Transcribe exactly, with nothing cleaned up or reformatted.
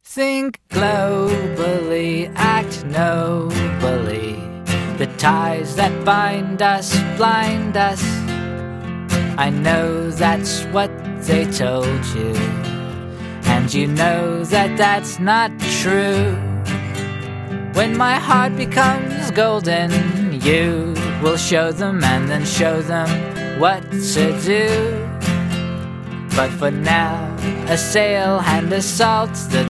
Think globally, act nobly. The ties that bind us blind us. I know that's what they told you, and you know that that's not true. When my heart becomes golden, you will show them and then show them what to do. But for now, a sail and a salt, the